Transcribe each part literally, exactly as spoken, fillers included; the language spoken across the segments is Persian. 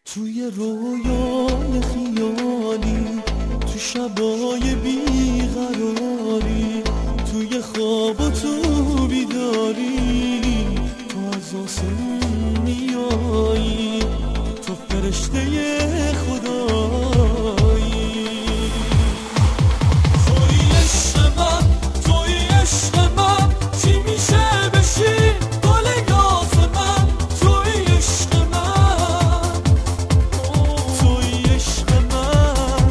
توی رویای خیالی، تو شبای بیقراری، توی خواب و تو بیداری، تو از آسمون میایی، تو فرشته خدایی. توی عشق من، توی عشق من، چی میشه بشی گل یاسمن؟ توی عشق من، توی عشق من.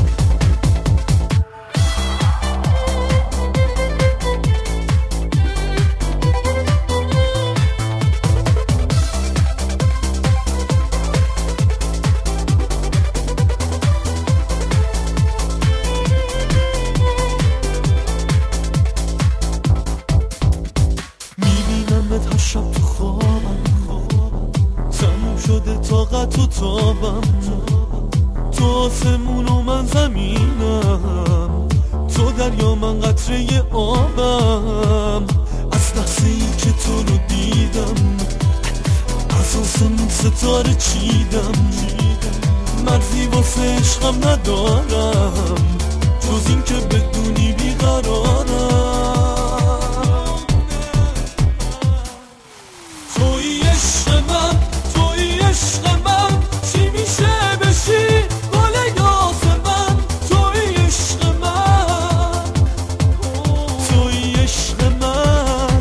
میبینمت هر شب تو خوابم، تموم شده طاقت و تابم. تو آسمون و من زمینم، تو دریا من قطره آبم. از لحظه ای که تو رو دیدم، از آسمون ستاره چیدم. مرزی واسه عشقم ندارم، جز این که بدونی بیقرارم. توی عشق من، توی عشق من، چی میشه بشی گل یاسمن؟ توی عشق من، توی عشق من.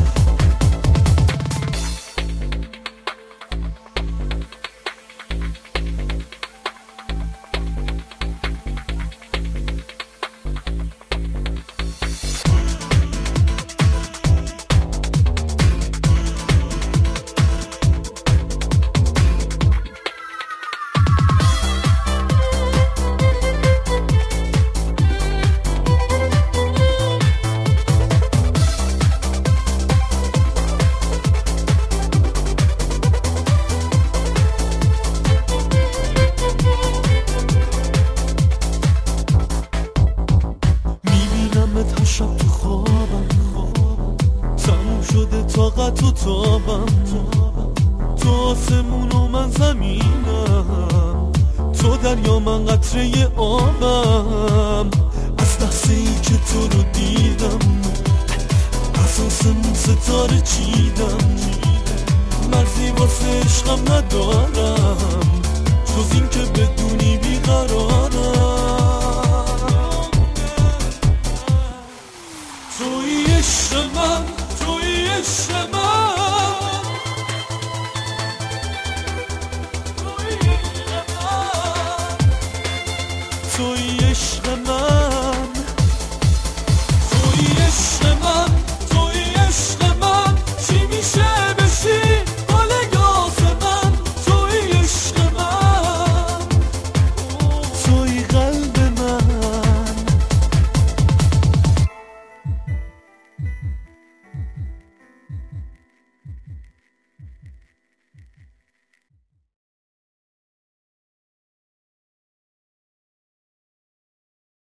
میبینمت هر شب تو خوابم، تموم شده طاقت و تابم. تو آسمون و من زمینم، تو دریا من قطره آبم. از لحظه ای که تو رو دیدم، از آسمون ستاره چیدم. مرزی واسه عشقم ندارم، جز این که بدونی بیقرارم.